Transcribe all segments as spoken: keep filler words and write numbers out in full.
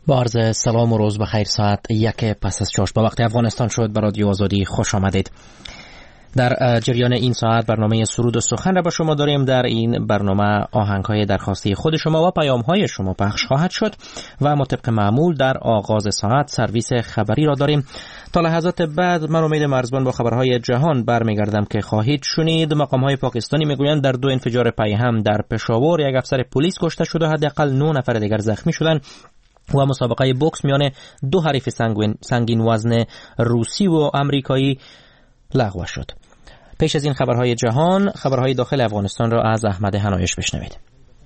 با عرض سلام و روز بخیر. ساعت یک پس از چاش به وقت افغانستان شد. به رادیو آزادی خوش آمدید. در جریان این ساعت برنامه سرود و سخن را با شما داریم. در این برنامه آهنگ‌های درخواستی خود شما و پیام‌های شما پخش خواهد شد و اما طبق معمول در آغاز ساعت سرویس خبری را داریم. تا لحظات بعد من امید مرزبان با خبرهای جهان برمیگردم که خواهید شنید. مقام‌های پاکستانی میگویند در دو انفجار پیهم در پشاور یک افسر پلیس کشته شد و حداقل نه نفر دیگر زخمی شدند و مسابقه بوکس میان دو حریف سنگین وزن روسی و آمریکایی لغو شد. پیش از این خبرهای جهان، خبرهای داخل افغانستان را از احمد هنایش بشنوید.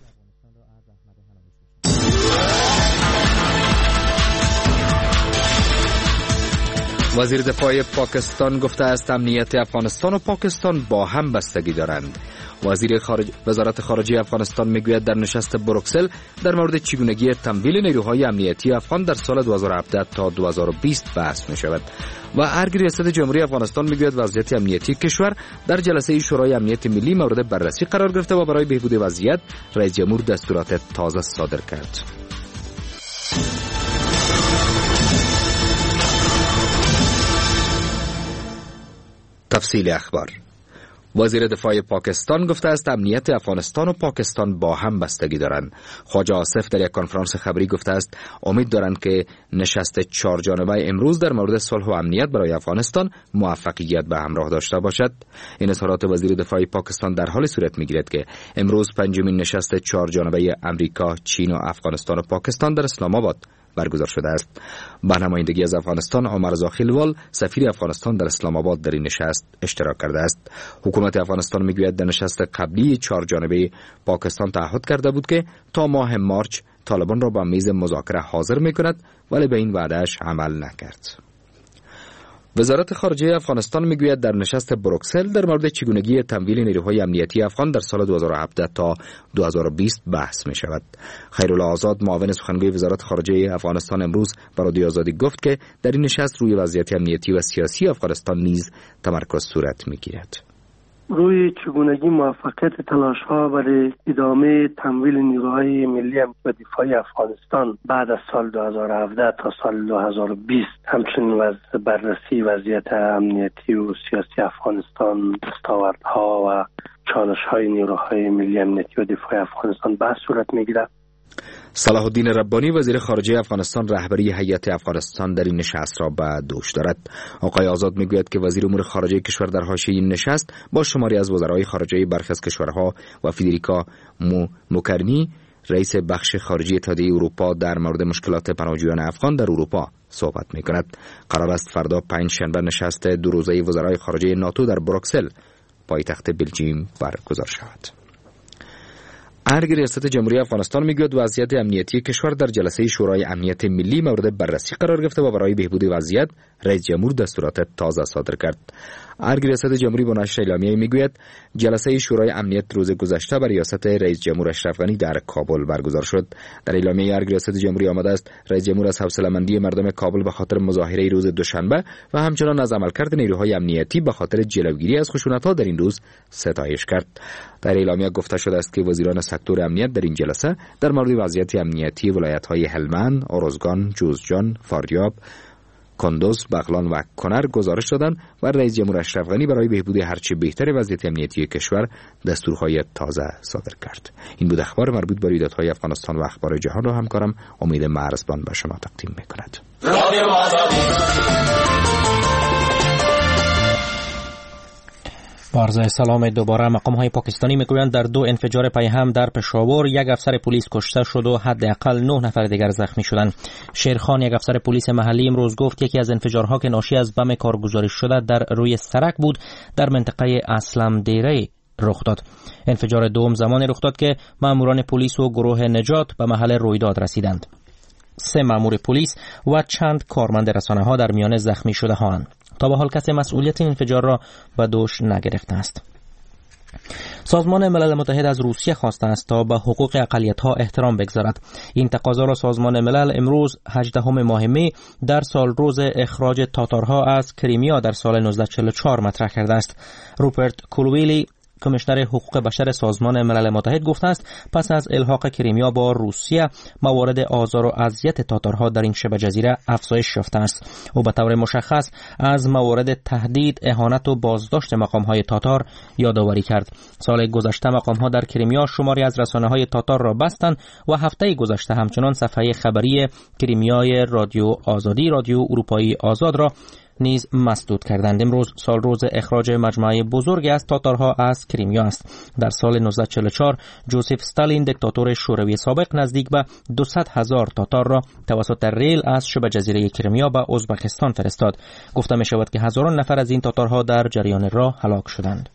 وزیر دفاع پاکستان گفته است امنیت افغانستان و پاکستان با هم بستگی دارند. وزیر خارج... وزارت خارجه افغانستان میگوید در نشست بروکسل در مورد چگونگی تمویل نیروهای امنیتی افغان در سال دو هزار و هفده تا دو هزار و بیست بحث می شود. و ارگ ریاست جمهوری افغانستان میگوید وضعیت امنیتی کشور در جلسه شورای امنیت ملی مورد بررسی قرار گرفته و برای بهبود وضعیت رئیس جمهور دستورات تازه صادر کرد. تفصیل اخبار. وزیر دفاع پاکستان گفته است امنیت افغانستان و پاکستان با هم بستگی دارند. خواجه آصف در یک کنفرانس خبری گفته است امید دارند که نشست چهار جانبه امروز در مورد صلح و امنیت برای افغانستان موفقیت به همراه داشته باشد. این اظهارات وزیر دفاع پاکستان در حال صورت میگیرد که امروز پنجمین نشست چهار جانبه امریکا، چین و افغانستان و پاکستان در اسلام آباد برگزار شده است. با نمایندگی از افغانستان عمر رضا خیلوال سفیر افغانستان در اسلام آباد در این نشست اشتراک کرده است. حکومت افغانستان میگوید در نشست قبلی چهار جانبه پاکستان تعهد کرده بود که تا ماه مارچ طالبان را به میز مذاکره حاضر میکند، ولی به این وعدهش عمل نکرد. وزارت خارجه افغانستان میگوید در نشست بروکسل در مورد چگونگی تمویل نیروهای امنیتی افغان در سال دو هزار و هفده تا دو هزار و بیست بحث می شود. خیرالله آزاد معاون سخنگوی وزارت خارجه افغانستان امروز به رادیو آزادی گفت که در این نشست روی وضعیت امنیتی و سیاسی افغانستان نیز تمرکز صورت میگیرد. روی چگونگی موفقیت تلاش‌ها برای ادامه تمویل نیروهای ملی و دفاعی افغانستان بعد از سال دو هزار و هفده تا سال دو هزار و بیست، همچنین وضع بررسی وضعیت امنیتی و سیاسی افغانستان، دستاوردها و چالش‌های نیروهای ملی امنیتی و دفاعی افغانستان بحث صورت می‌گیرد. صلاح الدین ربانی وزیر خارجه افغانستان رهبری هیئت افغانستان در این نشست را به دوش دارد. آقای آزاد میگوید که وزیر امور خارجه کشور در حاشیه این نشست با شماری از وزرای خارجه برخی از کشورها و فدریکا مو موکرنی رئیس بخش خارجی اتحادیه اروپا در مورد مشکلات پناهجویان افغان در اروپا صحبت میکند. قرار است فردا پنج شنبه نشست دو روزه وزرای خارجه ناتو در بروکسل پایتخت بلژیم برگزار شود. ارگ ریاست جمهوری افغانستان میگوید وضعیت امنیتی کشور در جلسه شورای امنیت ملی مورد بررسی قرار گرفته و برای بهبود وضعیت رئیس جمهور دستورات تازه صادر کرد. ارگ ریاست جمهوری با نشر اعلامیه‌ای میگوید جلسه شورای امنیت روز گذشته بر ریاست رئیس جمهور اشرف غنی در کابل برگزار شد. در اعلامیه ارگ ریاست جمهوری آمده است رئیس جمهور از حوصله‌مندی مردم کابل به خاطر مظاهره روز دوشنبه و همچنان از عملکرد نیروهای امنیتی به خاطر جلوگیری از خشونت‌ها در این روز ستایش کرد. در اعلامیه گفته شده است که وزیران سکتور امنیت در این جلسه در مورد وضعیت امنیتی ولایت‌های هلمند، اروزگان، جوزجان، فاریاب، کندوز، بغلان و کنر گزارش دادند و رئیس جمهور اشرف غنی برای بهبود هرچه بهتر وضعیت امنیتی کشور دستورهای تازه صادر کرد. این بود اخبار مربوط به رویدادهای افغانستان و اخبار جهان را همکارم امید مرزبان به شما تقدیم می‌کند. با عرض سلام دوباره. مقام‌های پاکستانی میگویند در دو انفجار پیهم در پشاور یک افسر پلیس کشته شد و حداقل نه نفر دیگر زخمی شدند. شیرخان یک افسر پلیس محلی امروز گفت یکی از انفجارها که ناشی از بم کارگزاری شده در روی سرک بود در منطقه اسلم دیره رخ داد. انفجار دوم زمانی رخ داد که ماموران پلیس و گروه نجات به محل رویداد رسیدند. سه مامور پلیس و چند کارمند رسانه‌ها در میان زخمی شده هاند. تا به حال کسی مسئولیت این انفجار را به دوش نگرفته است. سازمان ملل متحد از روسیه خواسته است تا به حقوق اقلیت‌ها احترام بگذارد. این تقاضا را سازمان ملل امروز هجدهم ماه می در سال روز اخراج تاتارها از کریمیا در سال نوزده چهل و چهار مطرح کرده است. روپرت کولویلی کمیشنر حقوق بشر سازمان ملل متحد گفته است پس از الحاق کریمیا با روسیه موارد آزار و اذیت تاتارها در این شبه جزیره افزایش یافته است. او به طور مشخص از موارد تهدید، اهانت و بازداشت مقام‌های تاتار یادآوری کرد. سال گذشته مقام‌ها در کریمیا شماری از رسانه‌های تاتار را بستند و هفته گذشته همچنان صفحه خبری کریمیای رادیو آزادی، رادیو اروپایی آزاد را نیز مسدود کردند. امروز سال روز اخراج مجموعه بزرگی از تاتارها از کریمیا است. در سال نوزده چهل و چهار جوزف استالین دیکتاتور شوروی سابق نزدیک به دویست هزار تاتار را توسط ریل از شبه جزیره کریمیا به ازبکستان فرستاد. گفته می شود که هزاران نفر از این تاتارها در جریان راه هلاک شدند.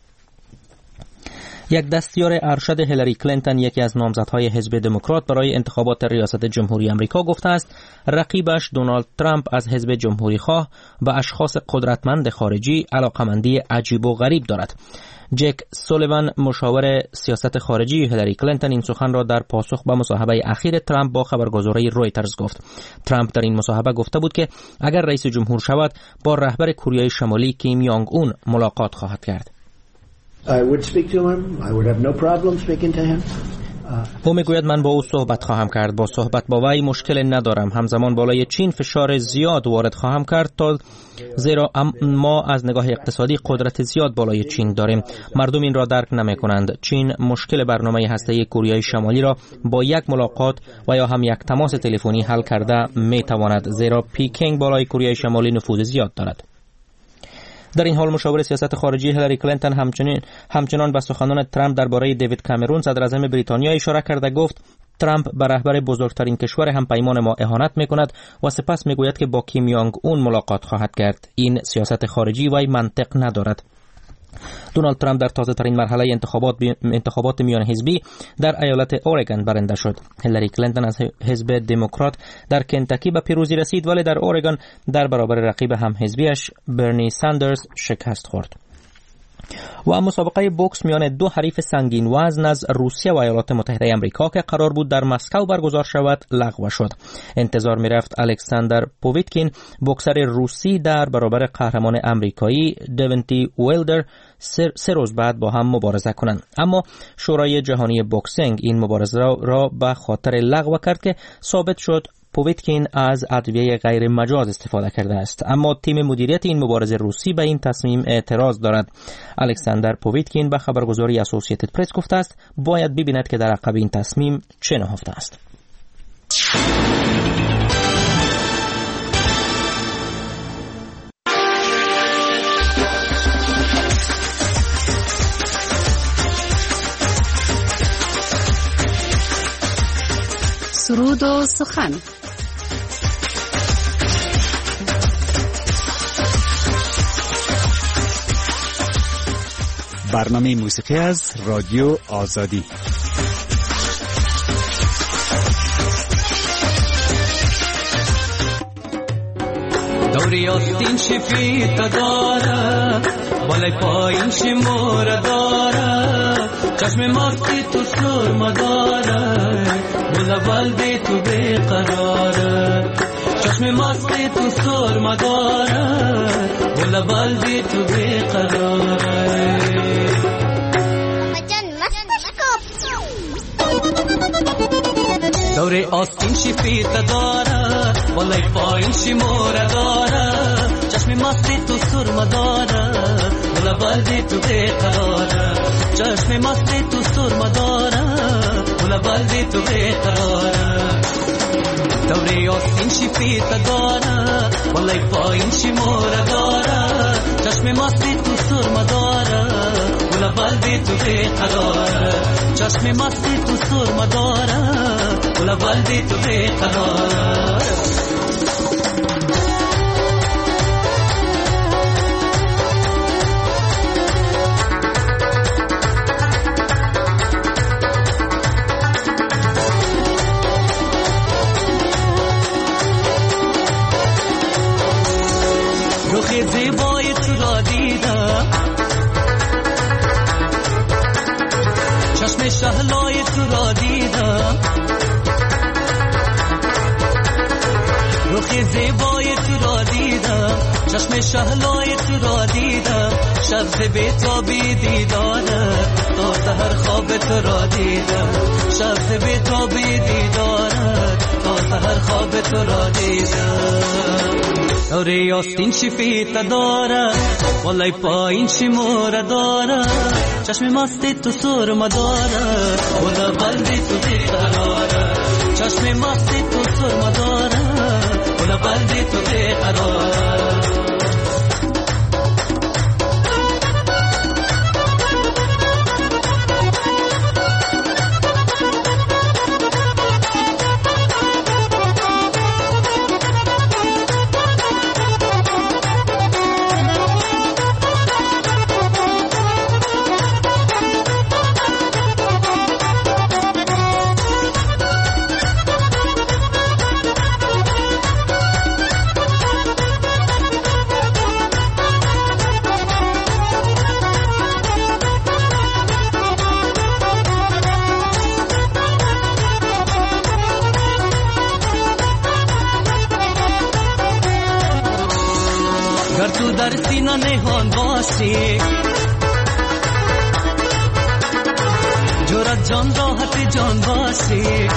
یک دستیار ارشد هیلاری کلینتون، یکی از نامزدهای حزب دموکرات برای انتخابات ریاست جمهوری آمریکا، گفته است رقیبش دونالد ترامپ از حزب جمهوری خواه به اشخاص قدرتمند خارجی علاقمندی عجیب و غریب دارد. جک سولیوان، مشاور سیاست خارجی هیلاری کلینتون، این سخن را در پاسخ به مصاحبه اخیر ترامپ با خبرگزاری رویترز گفت. ترامپ در این مصاحبه گفته بود که اگر رئیس جمهور شود با رهبر کره شمالی کیم یانگ اون ملاقات خواهد کرد. I would speak to him. I would have no problem speaking to him. او میگوید من با او صحبت خواهم کرد. با صحبت با وی مشکل ندارم. همزمان بالای چین فشار زیاد وارد خواهم کرد تا زیرا ما از نگاه اقتصادی قدرت زیاد بالای چین داریم. مردم این را درک نمی کنند. چین مشکل برنامه هسته‌ای کره شمالی را با یک ملاقات و یا هم یک تماس تلفنی حل کرده می تواند، زیرا پکینگ بالای کره شمالی نفوذ زیاد دارد. در این حال مشاور سیاست خارجی هیلاری کلینتون همچنین همچنان به سخنان ترامپ درباره دیوید کامرون صدر اعظم بریتانیا اشاره کرده گفت ترامپ به رهبر بزرگترین کشور همپیمان ما اهانت میکند و سپس میگوید که با کیم یانگ اون ملاقات خواهد کرد. این سیاست خارجی وی منطق ندارد. دونالد ترامپ در تازه ترین مرحله انتخابات انتخابات میان حزبی در ایالت اورگان برنده شد. هیلاری کلینتون از حزب دموکرات در کنتاکی به پیروزی رسید، ولی در اورگان در برابر رقیب هم حزبیش برنی ساندرز شکست خورد. و مسابقه بوکس میان دو حریف سنگین وزن از روسیه و ایالات متحده آمریکا که قرار بود در مسکو برگزار شود لغو شد. انتظار میرفت الکساندر پوویتکین، بوکسر روسی، در برابر قهرمان آمریکایی دیونتی ویلدر سه, سه روز بعد با هم مبارزه کنند، اما شورای جهانی بوکسینگ این مبارزه را, را به خاطر لغو کرد که ثابت شد پوویتکین از ادویه غیر مجاز استفاده کرده است. اما تیم مدیریت این مبارزه روسی به این تصمیم اعتراض دارد. الکساندر پوویتکین به خبرگزاری اسوسییتد پرس گفته است باید ببیند که در عقب این تصمیم چه نهفته است. سرود و سخن. برنامه موسیقی از رادیو آزادی. دوری آستین شفیت داره بالای پایین شماره داره چشم ماستی تو سرما داره بولا بالبی تو بیقراره چشم ماستی تو سرما داره بولا بالبی تو بیقراره دوری آستین شفیت داره بالای پایین شماره داره چشم ماستی تو سرما داره بولا بالبی تو بیقراره چشم ماستی تو سرما داره بولا بالبی تو بیقراره دوری آستین شفیت داره بالای پایین شماره داره چشم ماستی تو سرما داره بولا بالبی تو بیقراره چشم ماستی تو سرما داره بولا بالبی تو بیقراره زیبای تو را دیدم چشم شهلای تو را دیدم رخ زیبای تو را دیدم چشم شهلای تو را دیدم شب ز بیتابی دیدارت تا سحر خواب تو را دیدم شب ز بیتابی دیدارت تا سحر خواب تو را دیدم دوره آستین شفیت دارد والای پایین شماره دارد چشم مستی تو سرما دارد ولا قلبی تو بیقرارد چشم مستی تو سرما دارد ولا قلبی تو بیقرارد تو در سینه نهان باشی جرأت جان راحت جان باشی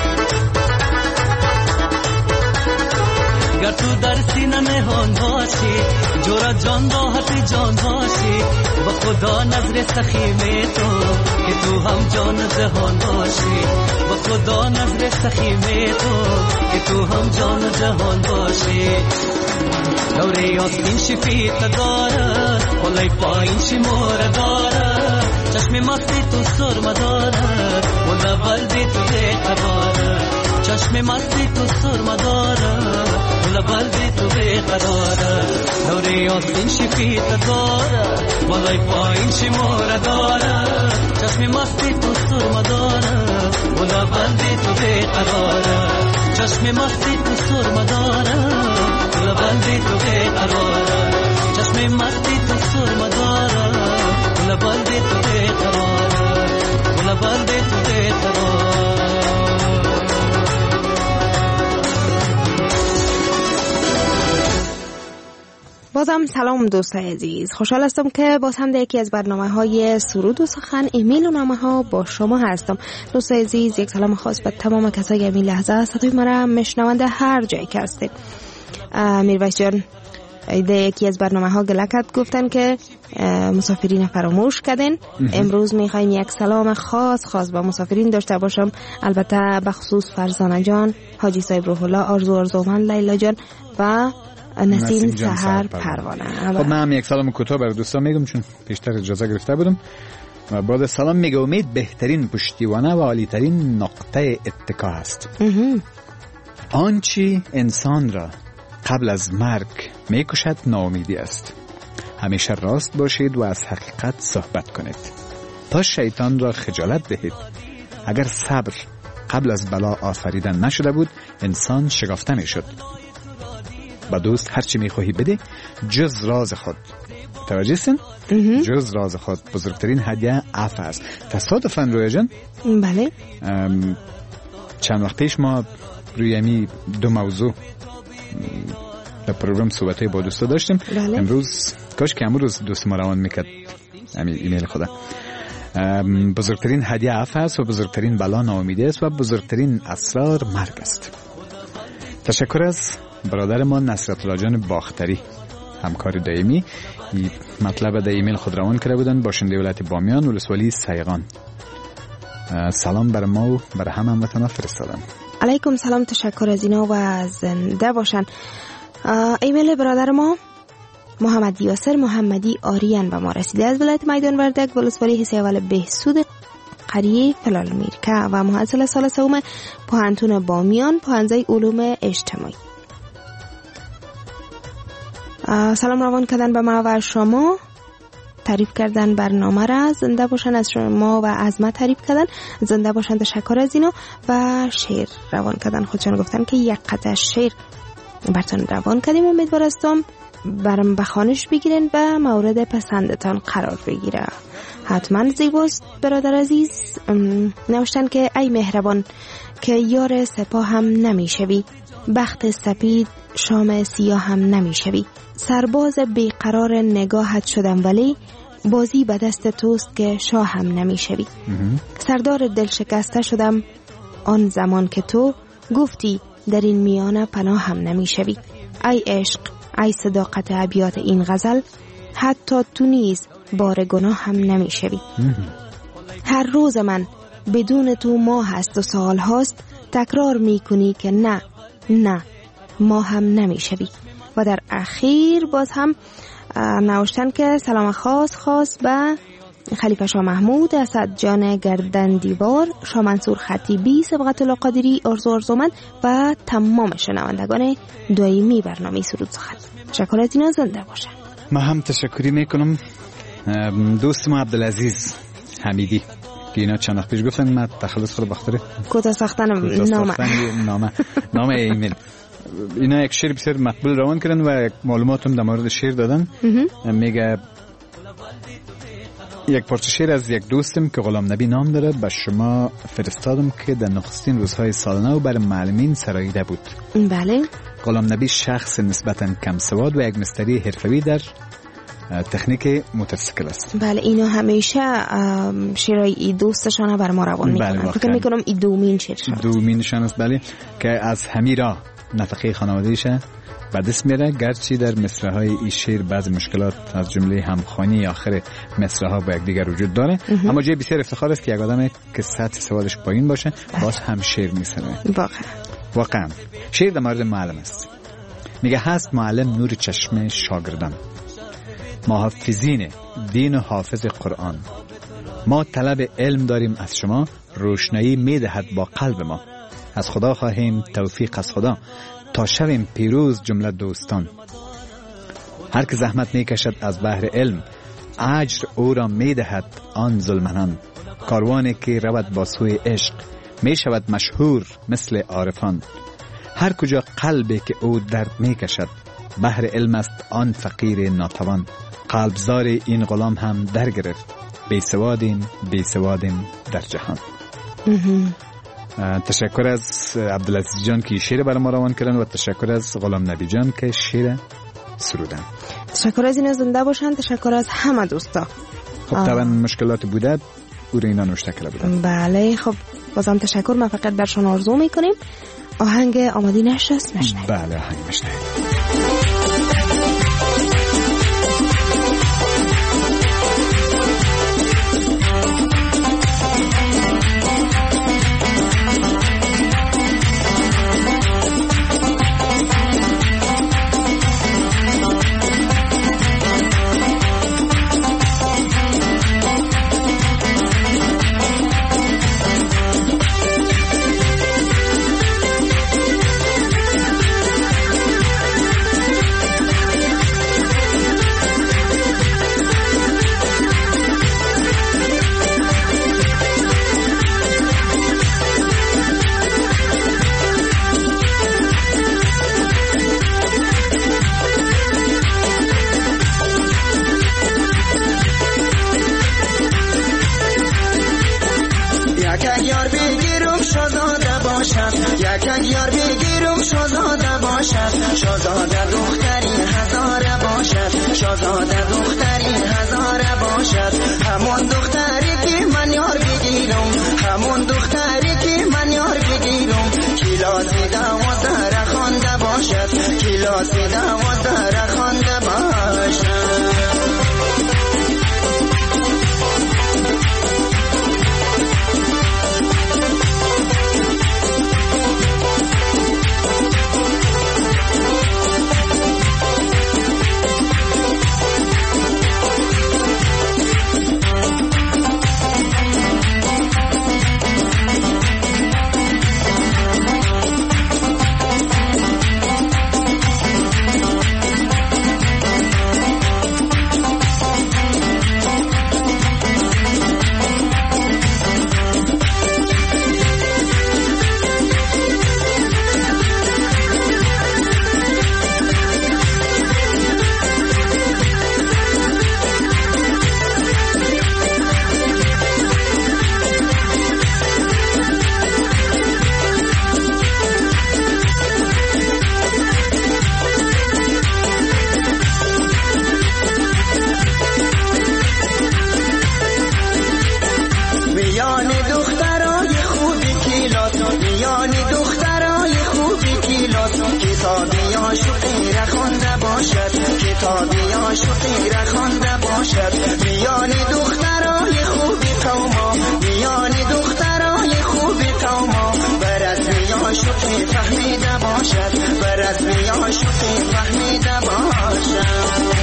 گر تو در سینه نهان باشی جرأت جان راحت جان باشی با خدا نظر سخیم تو که تو هم جان جهان باشی با خدا نظر سخیم تو که تو هم جان جهان باشی دوره آستین شفیت دارد والای پایین شماره دارد چشم مستی تو سرما دارد ولا قلبی تو بیقرارد چشم مستی تو سرما دارد ولا قلبی تو بیقرارد دوره آستین شفیت دارد والای پایین شماره دارد چشم مستی تو سرما دارد ولا قلبی تو بیقرارد چشم مستی تو سرما دارد ولا قلبی تو بیقرارد چشم مستی تو سرما دارد ولا قلبی تو بیقرارد ولا قلبی تو بیقرارد. بازم سلام دوستای عزیز، خوشحال هستم که باز هم در یکی از برنامه های سرود و سخن ایمیل و نامه ها با شما هستم. دوستای عزیز، یک سلام خاص به تمام کسایی که این لحظه صدای مرا میشنونده هر جایی که هستید. میرویس جان در یکی از برنامه ها گلکت گفتن که مسافرین فراموش کردن. امروز میخوایم یک سلام خاص خاص با مسافرین داشته باشم، البته بخصوص فرزانه جان، حاجی صاحب روح الله، آرزو آرزومند، لیلا جان و نسیم سحر پروانه. خب من هم یک سلام کوتاه برای دوستان میگم چون پیشتر اجازه گرفته بودم و بعد سلام میگم امید بهترین پشتیبانه و عالیترین نقطه اتکا است. آنچه انسان را قبل از مرگ میکشد ناامیدی است. همیشه راست باشید و از حقیقت صحبت کنید تا شیطان را خجالت دهید. اگر صبر قبل از بلا آفریدن نشده بود انسان شگفته میشد. با دوست هرچی میخواهی بده جز راز خود. توجه هستین؟ جز راز خود بزرگترین هدیه عفو است. تصادفاً رویا جان، بله، چند وقت پیش ما روی امی دو موضوع در پروگرام صحبت‌های با دوستا داشتیم. بله. امروز کاش که امروز دوست ما روان میکرد امی ایمیل خدا. بزرگترین هدیه عفو است و بزرگترین بلا ناامیدی است و بزرگترین اسرار مرگ است. تشکر از برادر ما نصرت الله جان باختری، همکار دائمی. این مطلب در ایمیل خود روان کرده بودن، باشنده ولایت بامیان، ولسوالی سیغان. سلام بر ما و بر همه هموطنان فرستادن. علیکم سلام، تشکر از اینا و زنده باشن. ایمیل برادر ما محمد یاسر محمدی آریان به ما رسیده از ولایت میدان وردک، ولسوالی حصه اول بهسود قریه فلال میرکه و محصل سال سوم پوهنتون بامیان، پوهنځی علوم اجتماعی. سلام روان کردن به ما و شما، تعریف کردن برنامه را، زنده باشن از شما و از ما تعریف کردن، زنده باشن، تشکر از اینو. و شعر روان کردن، خودشان گفتن که یک قطعه شعر براتون روان کردیم، امیدوار هستم برام بخوانش بگیرین و مورد پسندتان قرار بگیره. حتما زیباست برادر عزیز. نوشتن که ای مهربان که یار سپاه هم نمیشوی، بخت سپید شام سیاه هم نمی شوی. سرباز بیقرار نگاهت شدم ولی بازی به دست توست که شاه هم نمی شوی. سردار دل شکسته شدم آن زمان که تو گفتی در این میانه پناه هم نمی شوی. ای عشق، ای صداقت ابیات این غزل، حتی تو نیز بار گناه هم نمی شوی. هر روز من بدون تو ماه هست و سال هاست، تکرار می کنی که نه نه ما هم نمی شوی. و در اخیر باز هم نوشتن که سلام خاص خاص به خلیفه شاه محمود، اسد جان گردن دیوار، شاه منصور خطیبی، سبقت الله قادری، آرزو آرزومند و تمام شنوندگان دائمی برنامه سرود سخن. تشکر از اینا، زنده باشن. ما هم تشکری میکنم دوست ما عبدالعزیز حمیدی که اینا چند وقت پیش گفتن من تخلص خود بختره کوتاه ساختن نامه نامه نامه ایمیل. اینا یک شعر بسیار مقبول روان کردن و معلومات هم در مورد شعر دادن. میگه یک پارچه شعر از یک دوستم که غلام نبی نام داره به شما فرستادم که در نخستین روزهای سال نو برای معلمین سراییده بود. بله. غلام نبی شخص نسبتاً کم سواد و یک مستری حرفه‌ای در تکنیک موتورسیکل است. بله، اینا همیشه شعرهای ای دوستشان بر ما روان میکنن. بله، فکر میکنم ای دومین شعرشان دومینشان است. بله، که از همیرا نفقه خانواده‌ایشه به دست میره، گرچه در مصرع‌های این شعر بعض مشکلات از جمله همخوانی آخر مصرع‌ها با یک دیگر وجود داره. اه. اما جای بسیار افتخار است که یک آدم که سطح سوادش پایین باشه باز هم شعر میسره. واقعا واقعا شعر در مورد معلم است. میگه هست معلم نور چشم شاگردان، محافظین دین و حافظ قرآن. ما طلب علم داریم از شما، روشنایی میدهد با قلب ما. از خدا خواهیم توفیق از خدا تا شویم پیروز جمله دوستان. هر که زحمت میکشد از بحر علم، اجر او را میدهد آن ظلمنان. کاروانی که رود با سوی عشق، میشود مشهور مثل عارفان. هر کجا قلبی که او درد میکشد، بحر علم است آن فقیر ناتوان. قلبزار این غلام هم در گرفت، بی سوادیم بی سوادیم در جهان. تشکر از عبدالعزیز جان که شعر برای ما روان کردن و تشکر از غلام نبی جان که شعر سرودن. تشکر از این، زنده باشن. تشکر از همه دوستا. خب طبعا مشکلات بوده او رو اینا نوشته کرده بودن. بله، خب بازم تشکر. ما فقط برشان آرزو میکنیم آهنگ آمادی نشست نشنه. بله، آهنگ نشنه. شاهزاده دختری هزاره باشد، شاهزاده دختری هزاره باشد. همون دختری که من یار بگیرم، همون دختری که من یار بگیرم. کلاسی دوازده را خوانده باشد، کلاسی دوازده را خوانده باشد. عاشقی را خوانده باشد، کتابی عاشقی را خوانده باشد. میان دخترای خوب قوما، میان دخترای خوب قوما، بر رسمی عاشقی فهمیده باشد، بر رسمی عاشقی فهمیده باشد.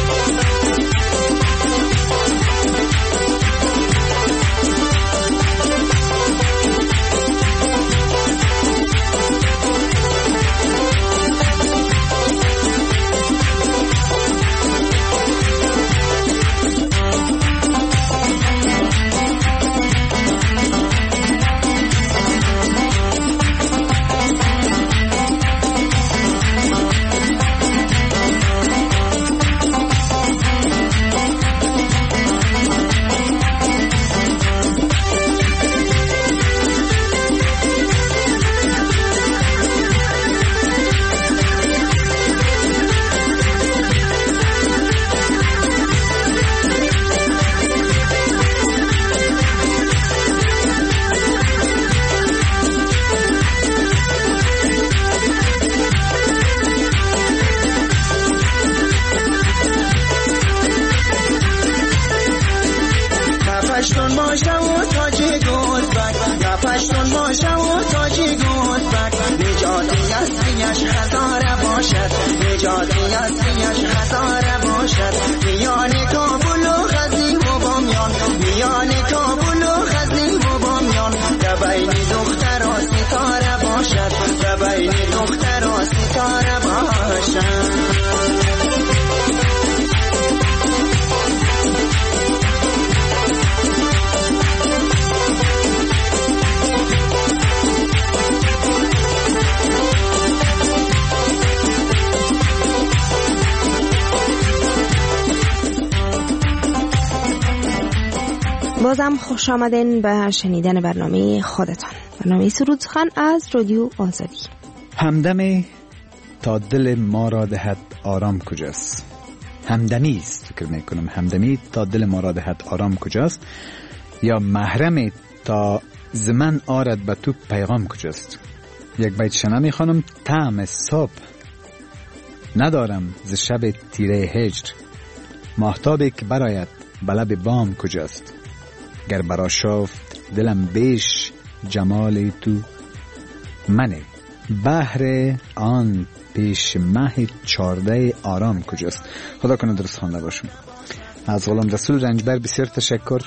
نفشتون باشه و تاجی گلبک، نفشتون باشه و تاجی گلبک، نجاتی اصلیش هزاره باشد، نجاتی اصلیش هزاره باشد. میان کابل و غزنی و بامیان، میان کابل و غزنی و بامیان، دبین دختر و ستاره باشد، دبین دختر و ستاره باشد. بازم خوش آمدین به شنیدن برنامه خودتان، برنامه سرود سخن از رادیو آزادی. همدم تا دل ما را دهد آرام کجاست؟ همدمی است فکر میکنم، همدمی تا دل ما را دهد آرام کجاست؟ یا محرم تا زمن آرد به تو پیغام کجاست؟ یک بیت شنه میخوانم: طعم صبح ندارم ز شب تیره هجر، ماهتابی که براید به لب بام کجاست؟ گر برا شافت دلم بیش جمال تو منه، بحر آن پیش مه چارده آرام کجاست؟ خدا کنه درست خوانده باشم. از غلام رسول رنجبر بسیار تشکر.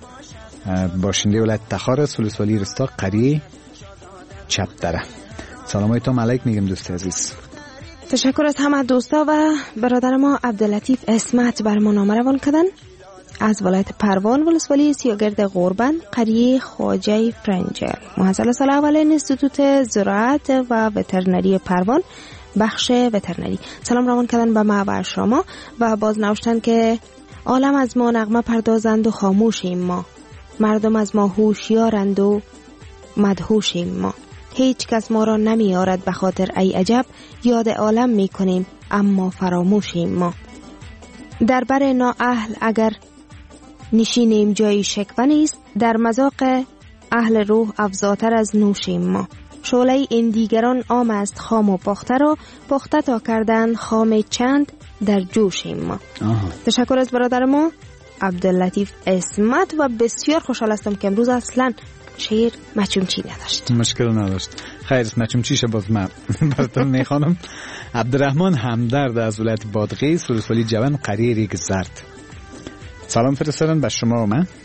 باشنده ولایت تخار سلسوالی رستا قریه چپ دره. سلامایتون علیک میگم دوست عزیز. تشکر از همه دوستا و برادر ما عبداللطیف اسمت بر ما نامه روان کردن از ولایت پروان ولسوالی سیاگرد غربن قریه خواجه فرنجل. محصل سال اول انستیتوت زراعت و وترنری پروان بخش وترنری. سلام روان کردن به ما و شما و باز نوشتن که عالم از ما نغمه پردازند و خاموشیم ما، مردم از ما هوشیارند و مدهوشیم ما، هیچ کس ما را نمی آرد به خاطر ای عجب، یاد عالم می کنیم اما فراموشیم ما. در بر نااهل اگر نشینیم جای شکوه نیست، در مذاق اهل روح افزاتر از نوشیم ما. شعله این دیگران عام است خام و پخته را، پخته تا کردن خام چند در جوشیم ما. آه. تشکر از برادر ما عبداللطیف اسمت و بسیار خوشحال هستم که امروز اصلا شعر مچومچی نداشت. مشکل نداشت. خیر مچومچیش باز من براتون میخوانم. عبدالرحمن همدرد از ولایت بادغیس سلسوالی جوان قریه ریگ زرد. سلام فرستادن به شما و من.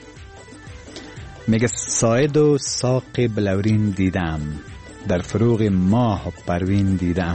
میگه ساعد و ساق بلورین دیدم، در فروغ ماه و پروین دیدم،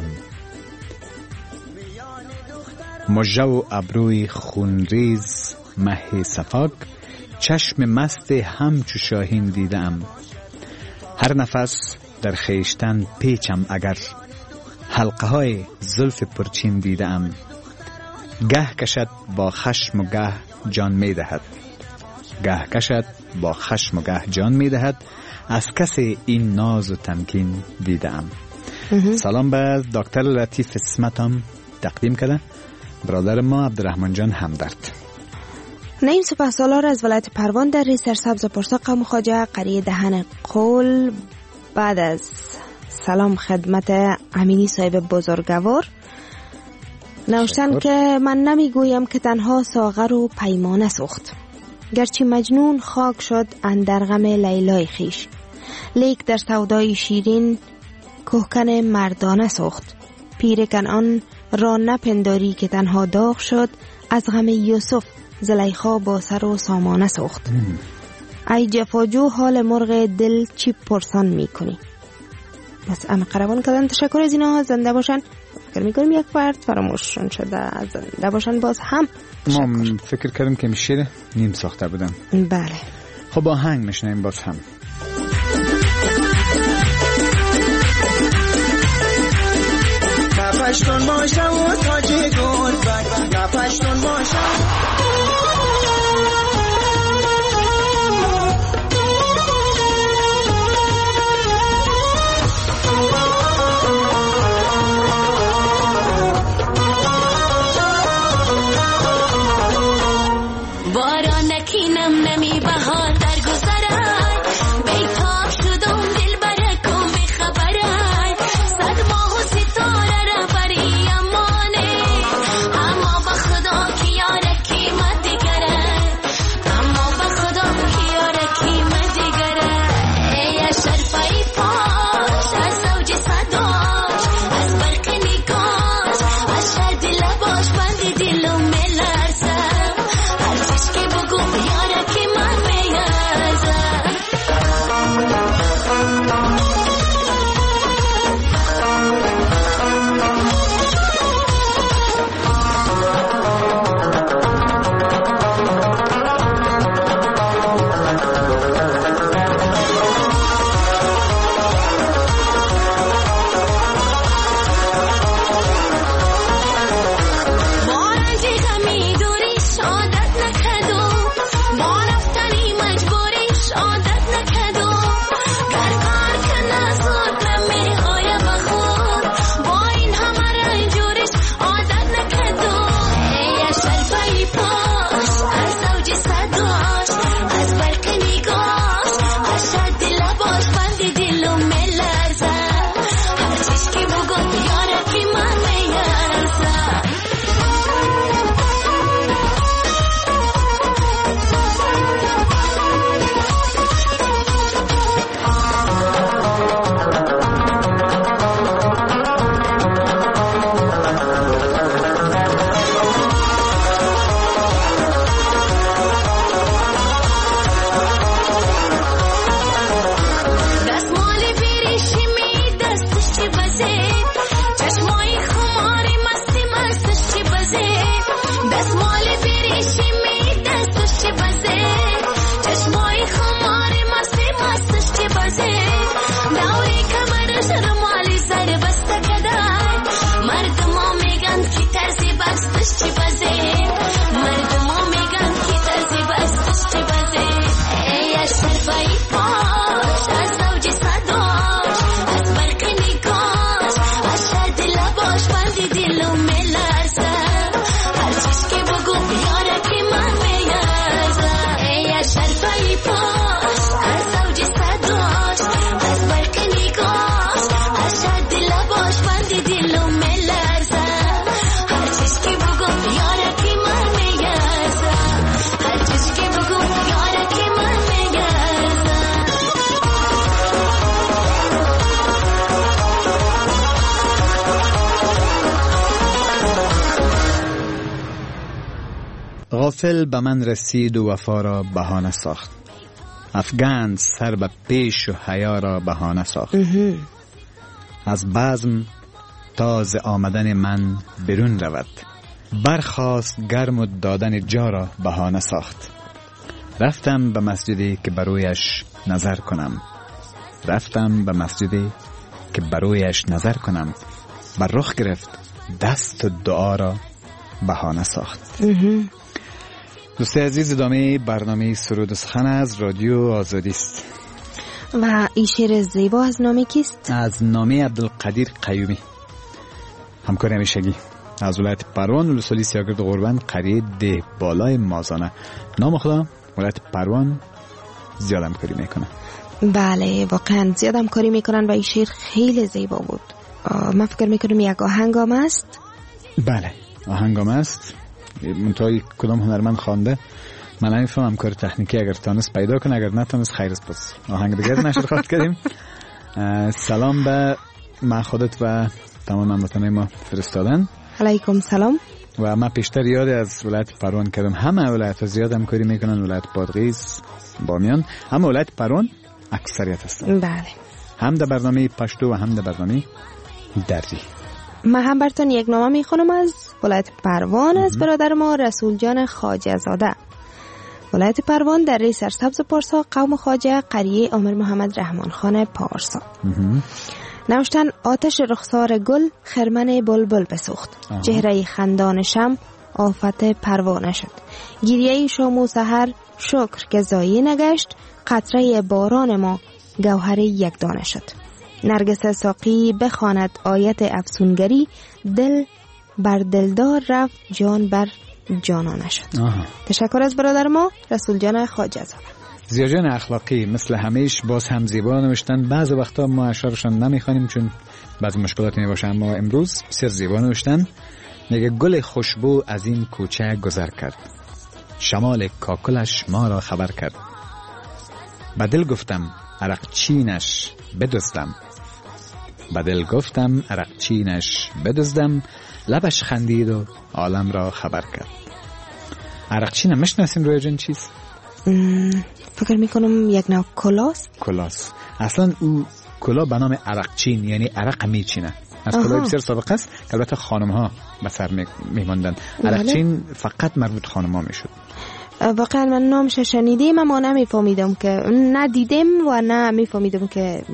مژه و ابروی خونریز مه صفاک، چشم مست همچو شاهین دیدم. هر نفس در خیشتن پیچم اگر، حلقه های زلف پرچین دیدم. گه کشد با خشم و گه جان می دهد، گه کشد با خشم و گه جان می دهد، از کسی این ناز و تمکین دیدم. سلام به دکتر لطیف اسمتم تقدیم کرده برادر ما عبدالرحمن جان همدرد. نیم سپاسالار از ولایت پروان در سرسبز پرسا قوم خواجه قریه دهن قول بعد از سلام خدمت امینی صاحب بزرگوار. نوشتن که من نمیگویم که تنها ساغر و پیمانه سوخت، گرچه مجنون خاک شد اندر غم لیلای خیش، لیک در سودای شیرین کوهکن مردانه سوخت. پیر کنعان را نپنداری که تنها داغ شد، از غم یوسف زلیخا با سر و سامانه سوخت. ای جفاجو حال مرغ دل چی پرسان میکنی؟ بس ام قربان کردن، تشکر از اینا. زنده باشن. فکر میکنیم یک فرد فراموششون شده. زنده باشن باز هم. ما فکر کردیم که میشه نیم ساخته بودن. بله. خب با هنگ میشنیم باز هم. نپشتون باشم و تاجی گربک، نپشتون باشم غافل به من رسید و وفا را بهانه ساخت، افغان سر به پیش و حیا را بهانه ساخت. از بزم تاز آمدن من برون رود، برخاست گرم و دادن جا را بهانه ساخت. رفتم به مسجدی که برویش نظر کنم، رفتم به مسجدی که برویش نظر کنم، بر رخ گرفت دست دعا را بهانه ساخت. دوست عزیز، ادامه برنامه سرود و سخن از رادیو آزادی است و این شعر زیبا از نام کیست؟ از نام عبدالقدیر قیومی، همکار همیشگی از ولایت پروان ولسوالی سیاگرد قربان قریه ده بالای مازانه. نام خدا ولایت پروان زیاد همکاری میکنه. بله واقعا زیاد همکاری میکنن و این شعر خیلی زیبا بود. من فکر میکنم یک آهنگام است. بله آهنگام است. منتهای کدام هنرمند خوانده من نمیفهمم. کار تکنیکی اگر تانست پیدا کنه، اگر نتانست خیر است. پس آهنگ دیگه نشر خواهد کردیم. سلام به ما خودت و تمام هموطنان ما فرستادن. علیکم سلام. و من پیشتر یاد از ولایت پروان کردم. همه ولایت زیاد همکاری میکنن، ولایت بادغیس، بامیان، هم ولایت پروان اکثریت هستن. بله. هم در برنامه پشتو و هم در برنامه دری. من هم براتون یک نامه میخونم از ولایت پروان از برادر ما رسول جان خواجه زاده. ولایت پروان در سرسبز پارسا، قوم خواجه، قریه امیر محمد رحمان خان پارسا. نوشتن آتش رخسار گل خرمن بلبل بسوخت، چهره خندان شم آفت پروانه شد. گریه شام و سحر شکر که زایی نگشت، قطره باران ما گوهر یک دانه شد. نرگس ساقی بخواند آیت افسونگری، دل بر دلدار رفت جان بر جانانه شد. آه. تشکر از برادر ما رسول جان خواجه زاده. زیاجان اخلاقی مثل همیش باز هم زیبا نوشتن. بعضی وقتا ما اشعارشان نمیخوانیم چون بعضی مشکلاتی میباشه، اما امروز بسیار زیبا نوشتن. میگه گل خوشبو از این کوچه گذر کرد، شمال کاکلش ما را خبر کرد. بدل گفتم عرق چینش بدزدم، بدل گفتم عرق چینش بدزدم، لبش خندید و عالم را خبر کرد. عرق چین مشناسین روی جن چیز؟ فکر میکنم یک نوع کلاس. کلاس اصلا او کلا به نام عرق چین یعنی عرق میچینه. از کلاه بسیار سابقه است که البته خانم ها به سر میماندن. عرق چین فقط مربوط خانم ها میشد. واقعا من نامش شنیدیم اما نمیفهمیدم که نه دیدم و نه میفهمیدم که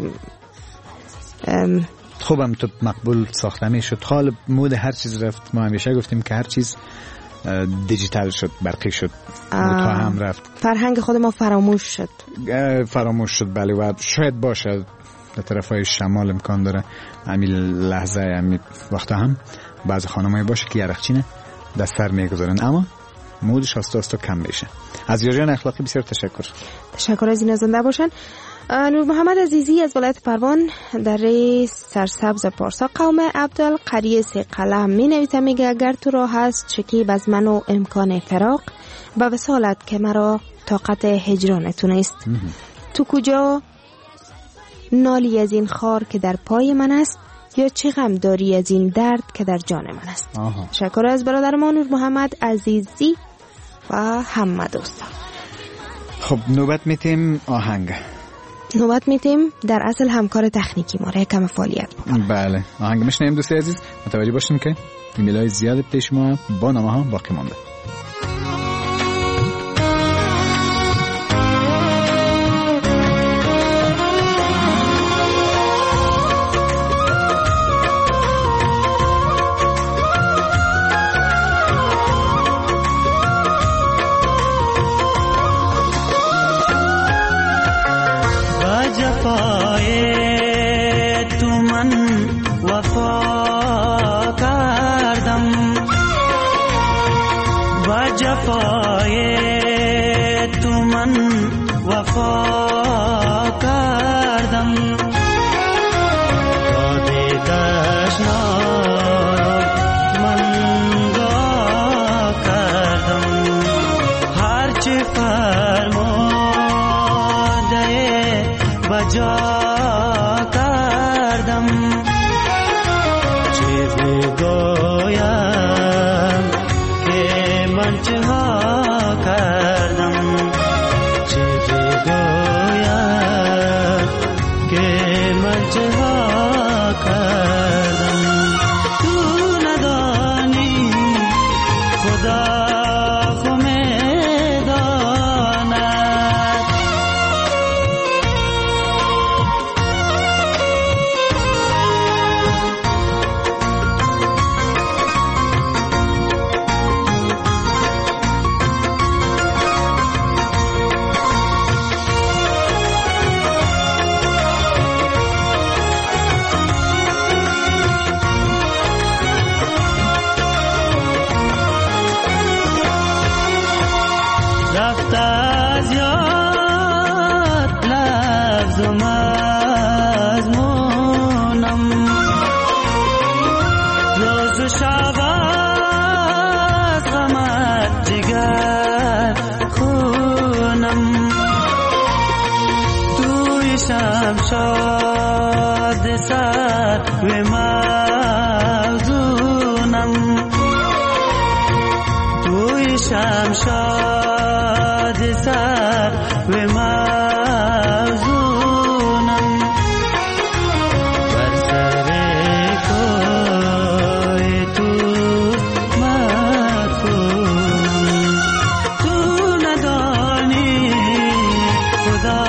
خوبم تو مقبول ساخته میشد. حال مود هر چیز رفت. ما همیشه گفتیم که هر چیز دیجیتال شد، برقی شد، مودها هم رفت. فرهنگ خود ما فراموش شد. فراموش شد بله. و شاید باشه در طرفای شمال امکان داره همین لحظه همین وقتا هم بعض خانمایی باشه که یرقچینه در سر میگذارن، اما مودش آستا آستا کم میشه. از یاجان اخلاقی بسیار تشکر. تشکر از این زنده باشن. نور محمد عزیزی از ولایت پروان در سرسبز پارسا، قوم عبدال قریه سی قلم می نویسه. میگه اگر تو راه هست شکیب از من و امکان فراق، به وصالت که مرا طاقت هجرانت نیست. تو کجا نالی از این خار که در پای من است، یا چه غم داری از این درد که در جان من است. تشکر از برادر ما نور محمد عزیزی و همه دوستان. خب نوبت میتیم آهنگ. نوبت میتیم در اصل همکار تکنیکی ما را کم فعالیت بکنم. بله آهنگ میشنیم دوستی عزیز. متوجه باشین که ایمیلای زیاد پیش ما با نامه ها باقی مانده. شب از غمت جگر خونم توی شمشاد سر و موزونم توی شمشاد سر و موزونم بر سر کوی تو مدفونم تو ندانی خدا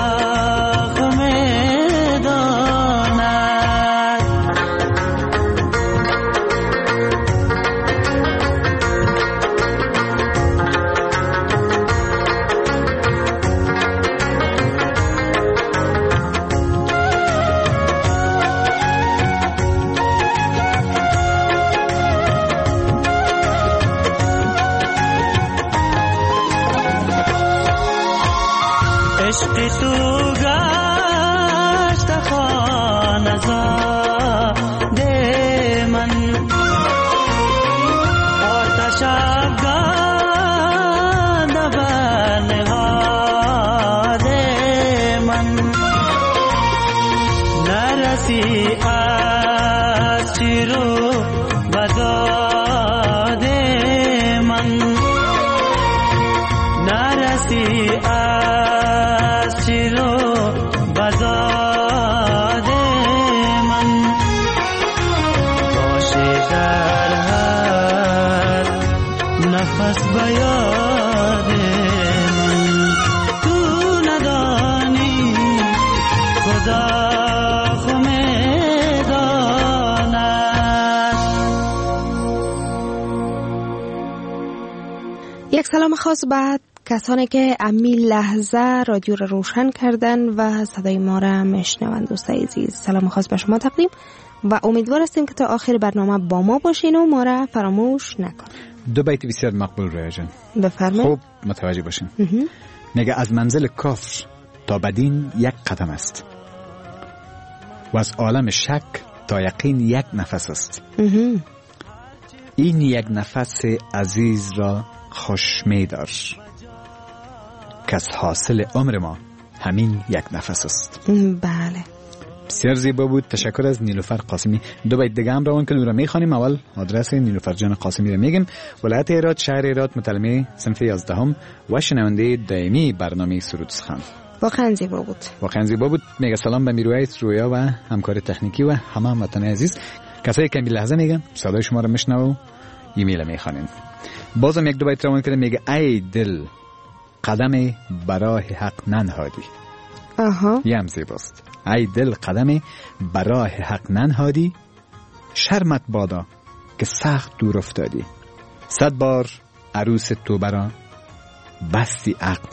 عشق تو گشت خانه زاد من آتش افغان بر نهاد من نرسی از چیرو بداد من نرسی از چیرو بزاد من باشه در هر نفس بیاد من تو ندانی خدا خمه داند. یک سلام خاص بعد کسانی که امی لحظه رادیو را روشن کردن و صدای ما را میشنوند. دوستای عزیز سلام خاص به شما تقدیم و امیدوار هستیم که تا آخر برنامه با ما باشین و ما را فراموش نکنید. دو بیت بسیار مقبول رویا جان بفرمایید. خوب متوجه باشین. میگه از منزل کفر تا بدین یک قدم است و از عالم شک تا یقین یک نفس است. این یک نفس عزیز را خوش می‌دار که از حاصل عمر ما همین یک نفس است. بله بسیار زیبا بود. تشکر از نیلوفر قاسمی. دو بیت دیگه هم روان کنیم رو میخوانیم. اول آدرس نیلوفر جان قاسمی رو میگیم. ولایت هرات، شهر هرات، متلمه صنف یازدهم و شنونده دائمی برنامه سرود سخن. واقعا زیبا بود. واقعا زیبا بود. میگه سلام به میرویس رویا و همکار تکنیکی و همه هموطنان عزیز. کسایی که این لحظه میگم صدای شما رو میشنوه و ایمیل میخوانین. بازم یک دو بیت روان کنیم. میگه ای دل قدم برای حق ننهادی. آها یم زیباست. ای دل قدم برای حق ننهادی، شرمت بادا که سخت دور افتادی. صد بار عروس تو برا بستی عقد.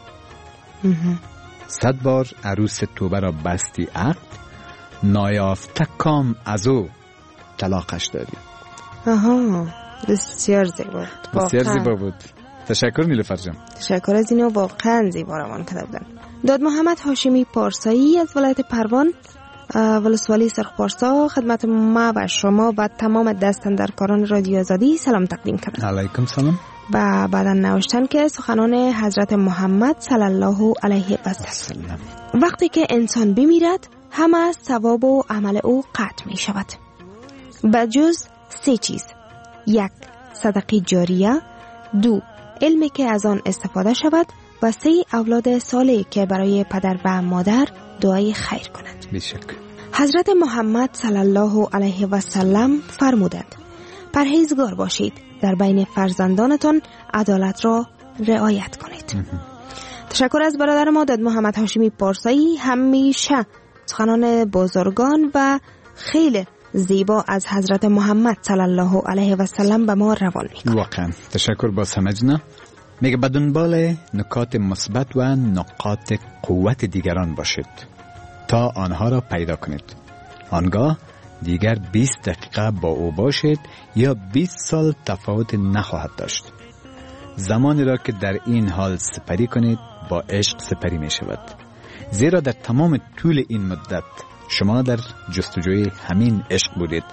صد بار عروس تو برا بستی عقد، نایافته کام از او طلاقش دادی. آها بسیار زیبا بود. بسیار زیبا بود. تشکر نیلوفر جان. تشکر از اینو واقعا زیبا روان کرده بودن. داد محمد هاشمی پارسایی از ولایت پروان ولسوالی سرخ پارسا خدمت ما و شما و تمام دستاندرکاران رادیو آزادی سلام تقدیم کردن. علیکم سلام. و بعدا نوشتن که سخنان حضرت محمد صلی الله علیه و سلم وقتی که انسان بمیرد همه ثواب و عمل او قطع می شود بجز سه چیز: یک صدقه جاریه، دو علمی که از آن استفاده شود و سه اولاد صالحی که برای پدر و مادر دعای خیر کنند. بیشک. حضرت محمد صلی الله علیه و سلم فرمودند پرهیزگار باشید، در بین فرزندانتان عدالت را رعایت کنید. تشکر از برادر ما داد محمد هاشمی پارسایی. همیشه سخنان بزرگان و خیلی زیبا از حضرت محمد صلی الله علیه و سلم به ما روان می‌کنه. واقعا تشکر با سمجنا. میگه به دنبال نکات مثبت و نقاط قوت دیگران باشید تا آنها را پیدا کنید. آنگاه دیگر بیست دقیقه با او باشید یا بیست سال تفاوت نخواهد داشت. زمانی را که در این حال سپری کنید با عشق سپری می شود، زیرا در تمام طول این مدت شما در جستجوی همین عشق بودید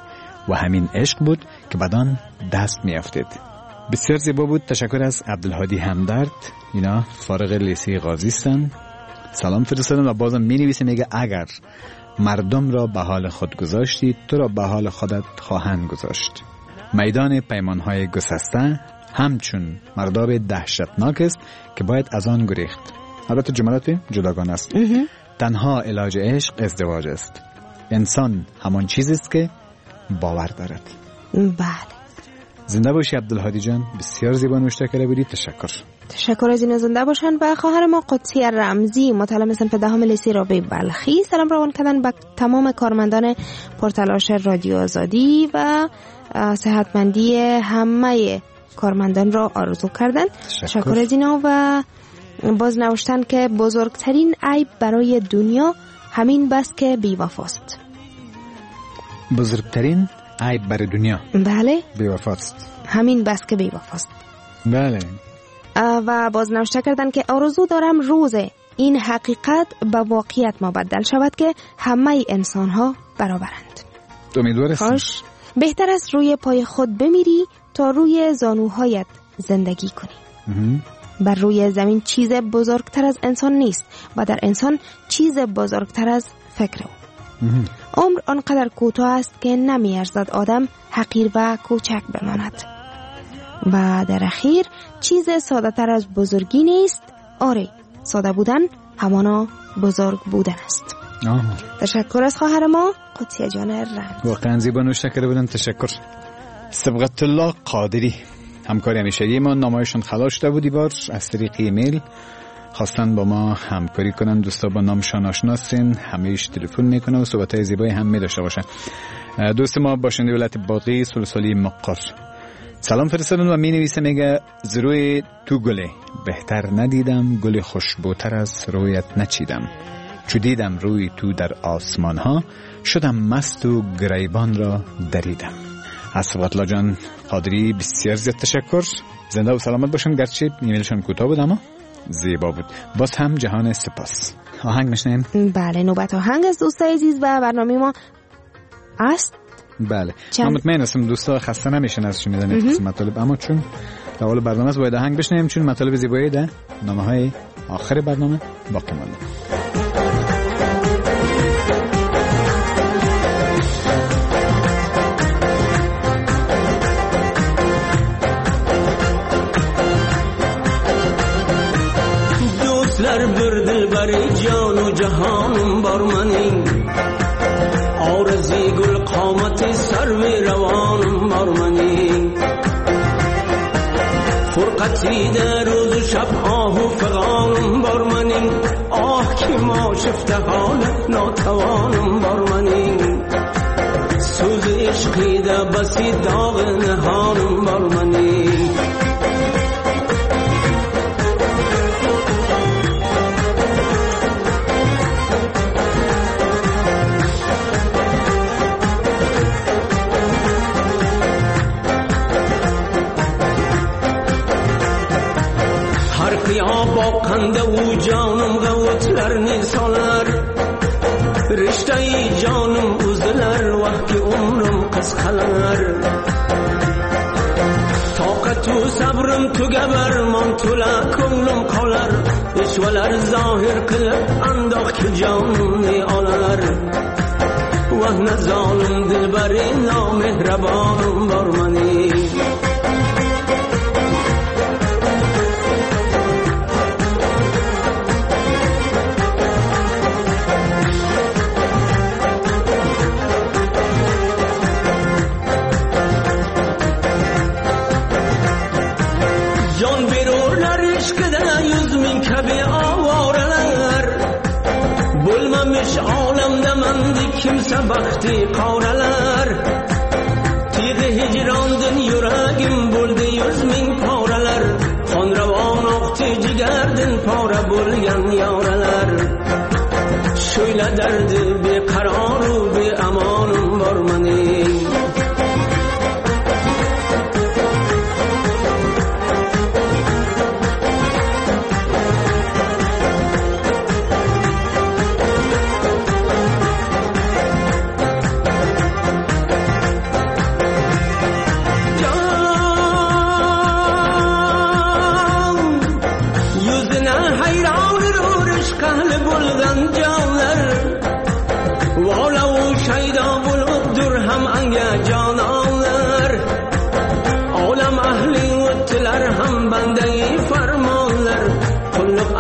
و همین عشق بود که بدان دست می افتید. بسیار زیبا بود. تشکر از عبدالهادی همدرد. اینا فارغ لیسه غازی هستن. سلام فرستادن و بازم می نویسه میگه اگر مردم را به حال خود گذاشتی تو را به حال خودت خواهند گذاشت. میدان پیمانهای گسسته همچون مرداب دهشتناک است که باید از آن گریخت. البته جملات جداگانه است. تنها علاج عشق ازدواج است. انسان همان چیزی است که باور دارد. بله. زنده باشی عبدالهادی جان. بسیار زیبا نوشته کرده بودی. تشکر. تشکر از این زنده باشن. و خواهر ما قدسی رمزی متعلم صنف دهم لیسه رابعه بلخی سلام روان کردن به تمام کارمندان پرتلاش رادیو آزادی و صحتمندی همه کارمندان را آرزو کردن. تشکر از اینا. و باز نوشتن که بزرگترین عیب برای دنیا همین بس که بی‌وفاست. بزرگترین عیب برای دنیا بله بی‌وفاست. همین بس که بی‌وفاست. بله. و باز نوشته کردن که آرزو دارم روز این حقیقت به واقعیت مبدل شود که همه انسان ها برابرند. امیدوارم. کاش بهتر است روی پای خود بمیری تا روی زانوهایت زندگی کنی. بر روی زمین چیز بزرگتر از انسان نیست و در انسان چیز بزرگتر از فکر او. عمر آنقدر کوتاه است که نمی‌ارزد آدم حقیر و کوچک بماند. و در اخیر چیز ساده تر از بزرگی نیست. آره، ساده بودن همانا بزرگ بودن است. آه. تشکر از خواهر ما قدسی جان رند. واقعا زیبا نوشته کرده بودن. تشکر. صبغت الله قادری همکاری همیشگی ما نامه‌هایشون خلاص شده بود بار از طریق ایمیل خواستن با ما همکاری کنن. دوستا با نامشان آشناسین، همه‌اش تلفن میکنه و صحبت‌های زیبایی هم می‌داشته باشن. دوست ما باشنده ولایت باقی سلسلی مقر سلام فرستادن و می‌نویسه میگه ز روی تو گله بهتر ندیدم، گل خوشبوتر از رویت نچیدم. چو دیدم روی تو در آسمان ها شدم مست و گریبان را دریدم. از صبغت الله جان قادری بسیار زیاد تشکر. زنده و سلامت باشن. گرچه ایمیلشان کوتاه بود اما زیبا بود. باز هم جهان سپاس. آهنگ میشنیم. بله، نوبت آهنگ از دوستای عزیز و برنامه ما است. بله. من مطمئن هستم دوستا خسته نمیشن از شنیدن این قسم مطالب، اما چون در حال برنامه است باید آهنگ بشنویم چون مطالب زیبایی ده نامه‌های آخر برنامه باقی مونده. دوستlar bir dilbar jon و جهان بر منی آرزوی گل قامت سرو روان بر منی فرقتی در روز و شب آه و فغان بر منی آه که ما شفته حال ناتوان بر منی سوز عشقی ده بسی داغ نهان بر منی با qanda u canım gavutlarni solar rishtai canım uzlar vaqti umrim qisqalar toqatu sabrim tugabar mon to'la ko'nglim qolar ishvalar zohir qilib andoq ki jonimni olar vahna zolim dilbari nomehrabonim bor mani kimse baxti qoralar tiydi hijrondin yuragim bo'ldi yuz ming poralar xonravon oqti jigardin pora bo'lgan yoralar sho'yla dardi beqaroru beamonim bor mani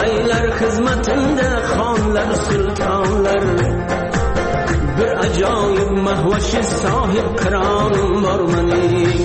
aylar xizmatında xonlar sultonlar bir ajoyib mahvashi sohib qironim bor mening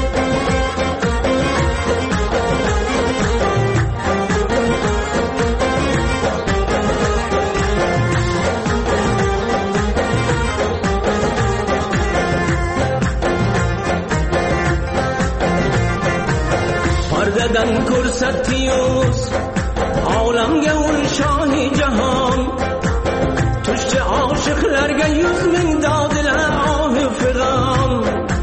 pardadan ko'rsatdingiz olamga ul shohi jahon tushchi oshiqlarga yuz ming dodilar ohi figon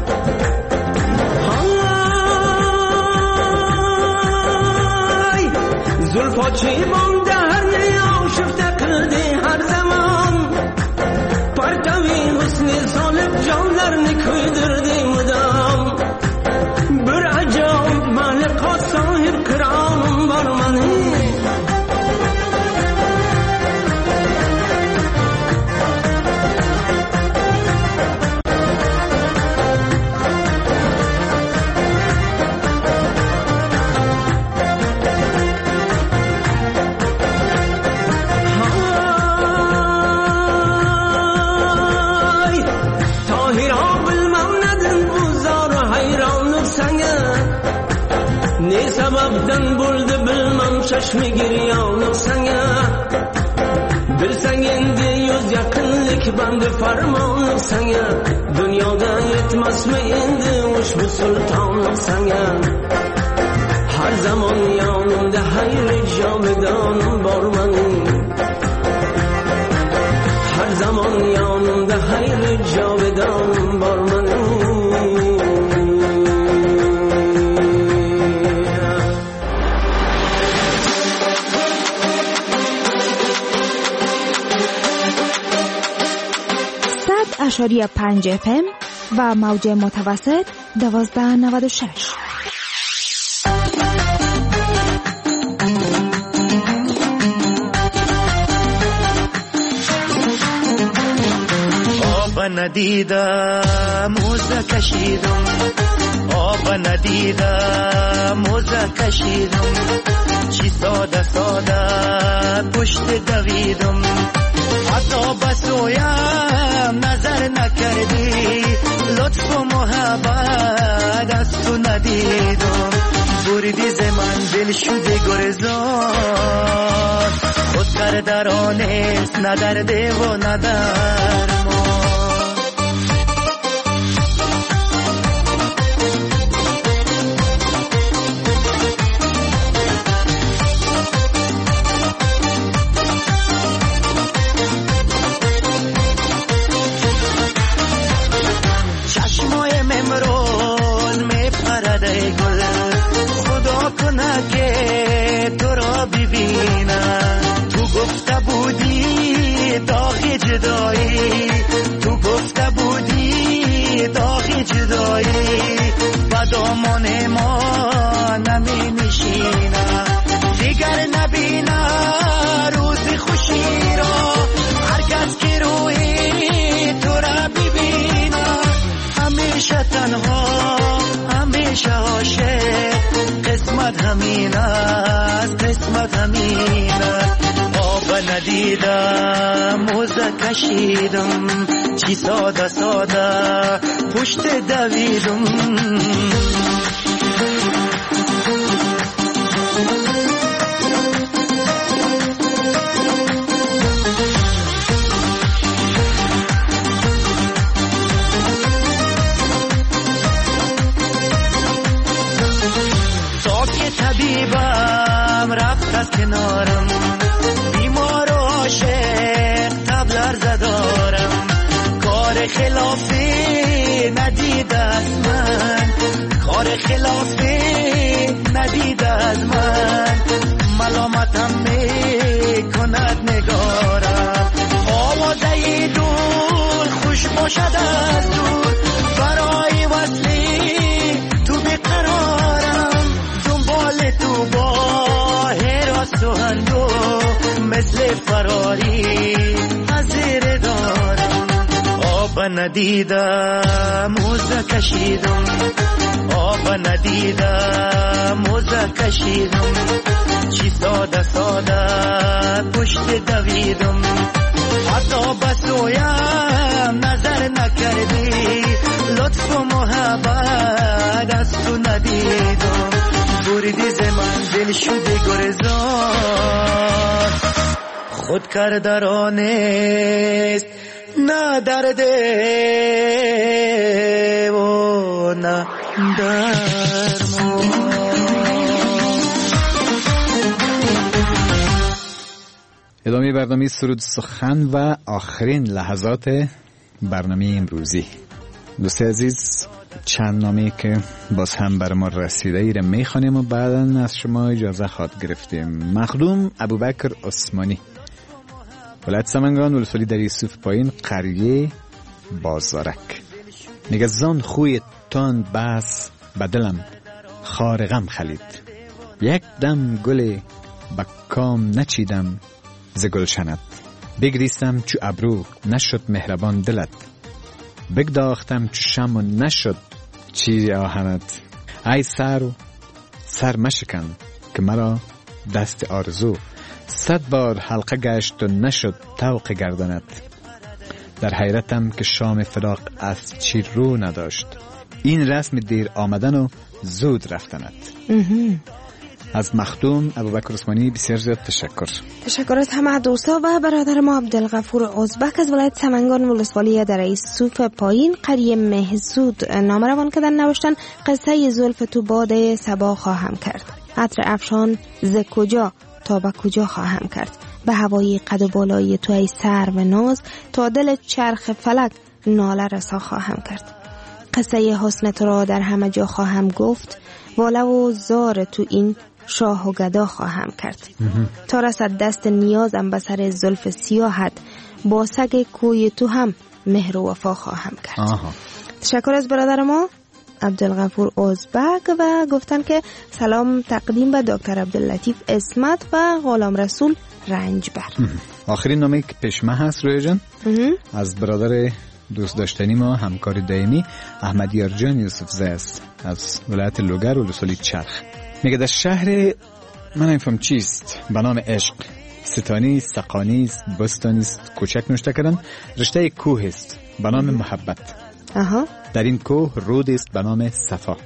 hay zulfochi bomda harni oshifta qildi har zamon partavi husni solib jonlarni kuydirdi mudom bir ajoyib maliqot sohib qironim bor mening ne sababdan bo'ldi bilmam chashmi giryonim sanga bilsang endi yuz yaqinlik bandi farmonim sanga dunyoda yetmasmi endi ushbu sultonim sanga har zamon yonimda hayri jomidonim bor mening har zamon yonimda hayri jomidonim bor mening اشاری پنج اف ام و موج متوسط دوازده نود و شش. آب ندیدم موزه کشیدم آب ندیدم موزه کشیدم چی ساده ساده پشت دویدم حتی بسویم نظر نکردی لطف و محبت از تو ندیدم بردی ز من دل شده گرزان خود کردرانست ندرده و ندرمان که تو را ببینم تو گفته بودی داغ جدایی تو گفته بودی داغ جدایی و دامان ما نمی نشینم دیگر نبینم روز خوشی را هرگز که روی تو را ببینم همیشه تنها همیشه عاشق قسمت همین است قسمت همین است آب ندیدم موزه کشیدم چی ساده ساده پشت دویدم طبیبم رفت از کنارم بیمار و عاشق تب لرزه دارم کار خلافی ندید از من کار خلافی ندید از من ملامتم میکند نگارم آوازه دور خوش باشد از دور برای وصلی تو بقرارم دنبال تو با هراس و هندو مثل فراری حضیر دارم آب ندیدم موزه کشیدم آب ندیدم موزه کشیدم کشیدم، چی ساده ساده پشت دویدم، حتی بسویم نظر نکردی، لطف و محبت از تو ندیدم، بردی ز منزل شدی گرزان، خود کردرانست نه درده و نه درمان. ادامه برنامه سرود سخن و آخرین لحظات برنامه امروزی. دوست عزیز، چند نامه که باز هم بر ما رسیده ای را میخوانیم و بعدا از شما اجازه خواد گرفتیم. مخدوم ابوبکر عثمانی، ولایت سمنگان، ولسوالی در یوسف پایین، قریه بازارک، میگه زان خوی تند بس بدلم خارغم خلید، یک دم گل بکام نچیدم ز گلشنت، بگریستم چو ابرو نشد مهربان دلت، بگداختم چو شم و نشد چیزی آهنت، ای سر سر مشکن که مرا دست آرزو، صد بار حلقه گشت و نشد طوق گردنت، در حیرتم که شام فراق از چی رو نداشت، این رسم دیر آمدن و زود رفتنت. از مخدوم ابوبکر عثمانی بسیار زیاد تشکر. تشکر از همه دوستا و برادر ما عبدالغفور ازبک از ولایت سمنگان، ولسوالی در یوسف پایین، قریه مهزود، نامه روان کردن نوشتن قصه زلف تو باد صبا خواهم کرد، عطر افشان ز کجا تا به کجا خواهم کرد، به هوای قد و بالای تو ای سر و ناز، تا دل چرخ فلک ناله رسا خواهم کرد، قصه حسن تو را در همه جا خواهم گفت، واله و زار تو این شاه و گدا خواهم کرد، تا رسد دست نیازم به سر زلف سیاحت، با سگ کوی تو هم مهر و وفا خواهم کرد. آها. تشکر از برادر ما عبدالغفور ازبک و گفتن که سلام تقدیم به دکتر عبداللطیف اسمت و غلام رسول رنجبر. آخرین نامه که پیشمه هست روی جان از برادر دوست داشتنی ما، همکار دائمی، احمدیار جان یوسف زی است از ولایت لوگر و ولسوالی چرخ. میگه در شهر من نمیفهم چیست به نام عشق، ستانی، سقانی، بستانی است، کوچک نوشته کردن، رشته کوه است به نام محبت. آها. در این کوه رود است به نام صفا.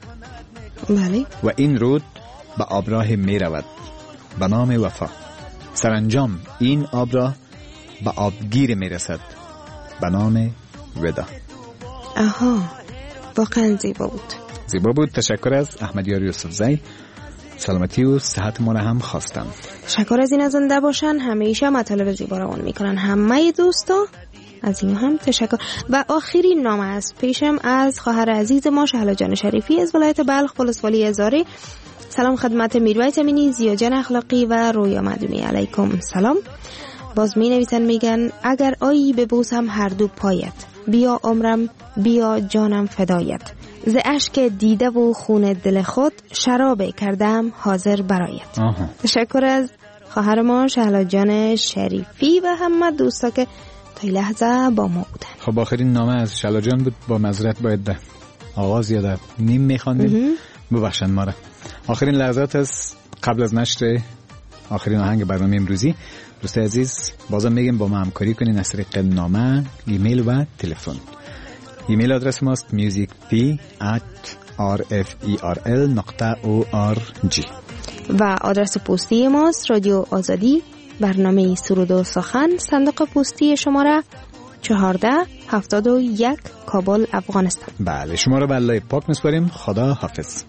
بله. و این رود به آبراه می رود به نام وفا. سرانجام این آبراه به آبگیر می رسد به نام ودا. آها، واقعا زیبا بود. زیبا بود. تشکر از احمدیار یوسف زی. سلامتی و صحت ما را هم خواستم. تشکر از این زنده باشن، همیشه مطالب زیبا روان میکنن همه دوستا، از این هم تشکر. و آخرین نامه از پیشم از خواهر عزیز ما شهلا جان شریفی از ولایت بلخ، ولسوالی ازاری. سلام خدمت میرویس امینی، زیا جان اخلاقی و رویا مدومی. علیکم سلام. باز می نویسن میگن اگر آیی ببوسم هر دو پایت، بیا عمرم بیا جانم فدایت، ز اشک دیده و خون دل خود شراب کردم حاضر برایت. آها. تشکر از خواهر ما شهلا جان شریفی و همه دوستا که تا لحظه با ما بودن. خب آخرین نامه از شهلا جان بود. با معذرت باید ده آواز یاد نیم میخواندیم، ببخشن ما را. آخرین لحظات از قبل از نشر آخرین آهنگ برنامه امروزی، دوست عزیز بازم میگم با ما همکاری کنین از طریق نامه، ایمیل و تلفن. ایمیل آدرس ماست musicp at rferl dot org و آدرس پستی ماست رادیو آزادی، برنامه سرود و سخن، صندوق پستی شماره چهارده هفتاد و یک، کابل، افغانستان. بله، شما رو به الله پاک میسپاریم. خدا حافظ.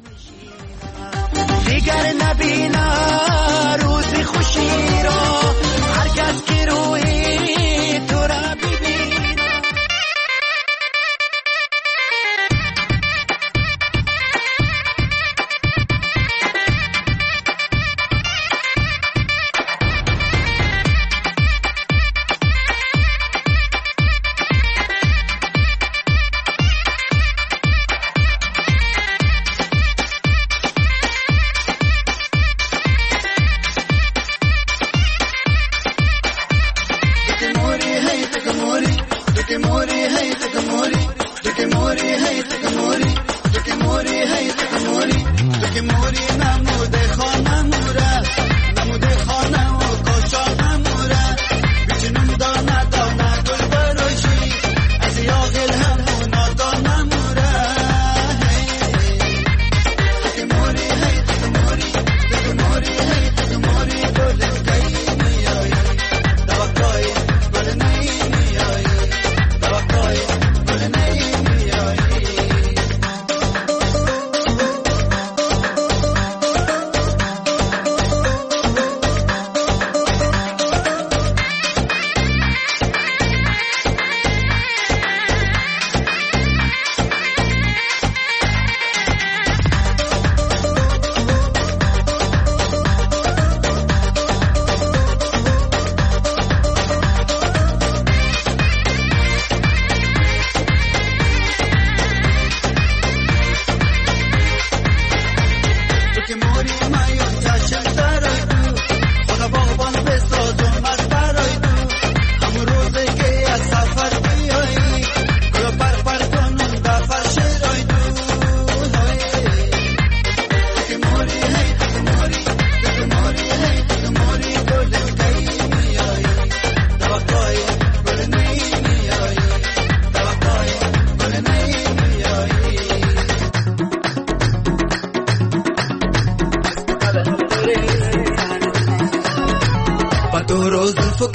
دیگر نبینا روزی خوشی را، هر کس که روی تو را ببین.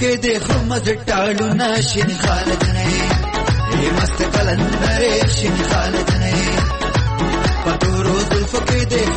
के देखो मजटालू नाशिन खालत नहीं ये मस्त कलंदरे शिन खालत नहीं पतोरो जुल्फ के देखो